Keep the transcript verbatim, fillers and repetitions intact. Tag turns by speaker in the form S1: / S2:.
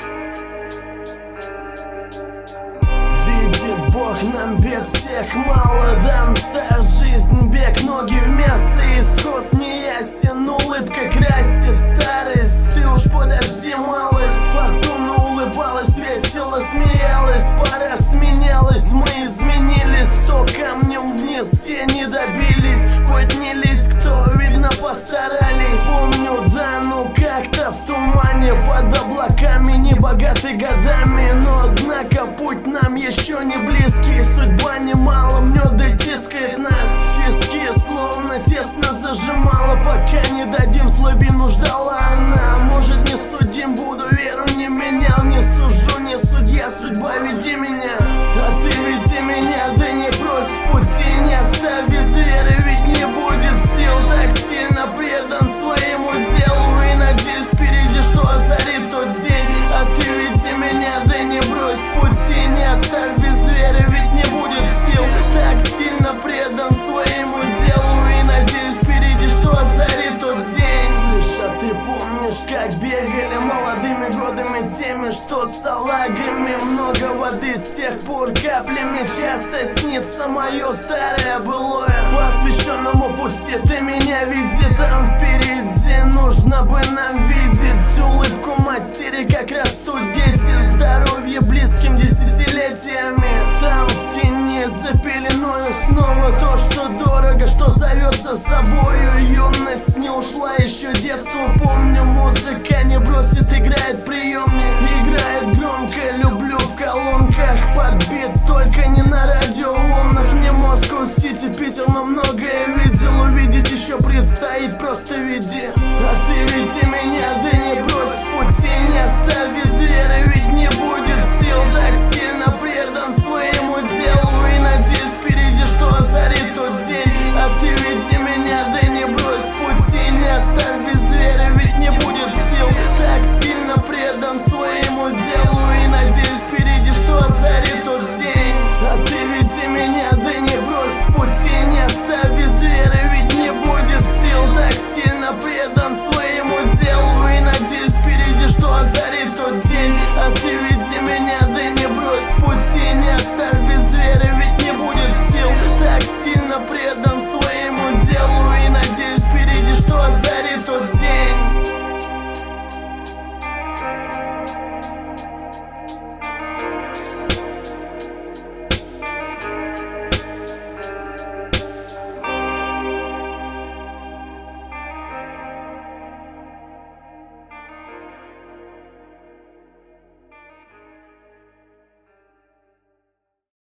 S1: Видит Бог, нам бед всех мало дан. Ставь жизнь бег, ноги вместо, исход не ясен. Улыбка красит старость, ты уж подожди, малость. Фортуна улыбалась, весело смеялась. Пора сменялась, мы изменились. Кто камнем вниз, те не добились. Поднялись, кто, видно, постарались. Помню, да, ну как-то в тумане, под облаками, не богаты годами. Но однако путь нам еще не близкий. Судьба немало меда тискает нас в тиски, словно тесно зажимала. Пока не дадим слабину, ждала она. Может, не судим, буду, веру не менял. Не сужу, не судья, судьба, веди меня. А ты веди меня, да не брось в пути. Не оставь без веры, ведь не будет сил. Так сильно предан своему делу. И надеюсь, впереди, что озарит тот день. А ты веди меня, да не брось в пути. Не оставь без веры, ведь не будет сил. Так сильно предан своему делу. И надеюсь, впереди, что озарит тот день. Слышь, а ты помнишь, как бегали молодыми годами, теми, что салагами? Много воды с тех пор каплями часто снится мое старое былое. По освещенному пути ты меня види, там впереди нужно бы нам видеть улыбку матери, как растут дети. Здоровье близким десятилетиями. Там в тени за пеленою снова то, что дорого, что зовется собою. Юность не ушла, еще детство помню. Музыка не бросит, играет приемник. Играет громко, люблю в колонках. Подбит только не на радиоволнах. Не Москва-Сити,